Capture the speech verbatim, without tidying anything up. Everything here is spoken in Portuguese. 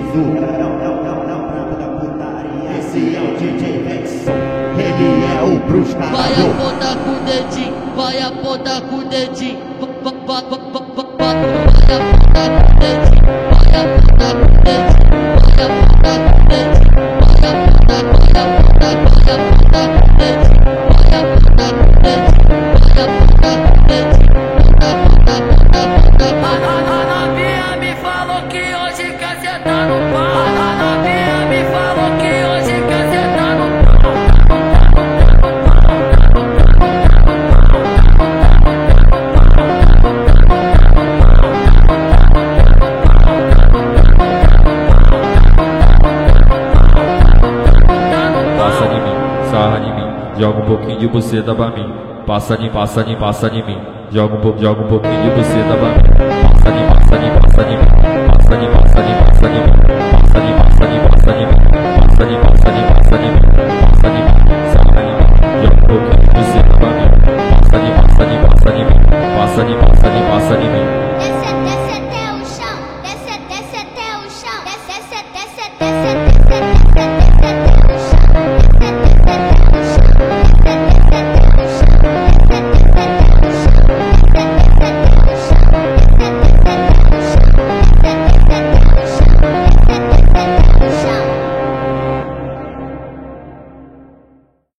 preciso. Não, não, não, não, brabo da putaria. Esse é o D J Vexon, ele é o bruscador. Vai apontar com o dedinho, vai apontar com o dedinho. Vai apontar com o dedinho, vai apontar com o dedinho. Vai apontar com o dedinho, vai apontar com o dedinho. Vai apontar, vai apontar, vai apontar com o dedinho. Vai apontar com o dedinho, vai apontar com o dedinho. Aponta, aponta, aponta, aponta. A novinha me falou que hoje quer sentar no pau. A novinha me falou que hoje quer sentar no pau. Passa de mim, sarra de mim, joga um pouquinho de buceta pra mim. Passa de, passa de, passa de mim, joga um pouco, joga um pouquinho de buceta pra mim. Passa de, passa de, passa de mim.